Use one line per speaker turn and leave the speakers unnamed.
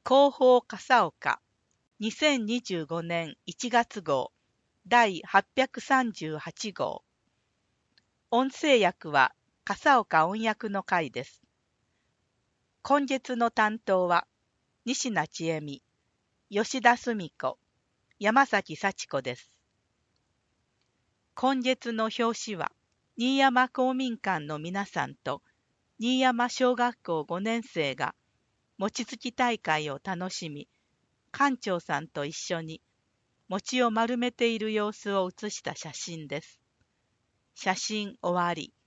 広報笠岡2025年1月号第838号。音声訳は笠岡音訳の会です。今月の担当は西名千恵美、吉田澄子、山崎幸子です。今月の表紙は新山公民館の皆さんと新山小学校5年生が餅つき大会を楽しみ、館長さんと一緒に餅を丸めている様子を写した写真です。写真終わり。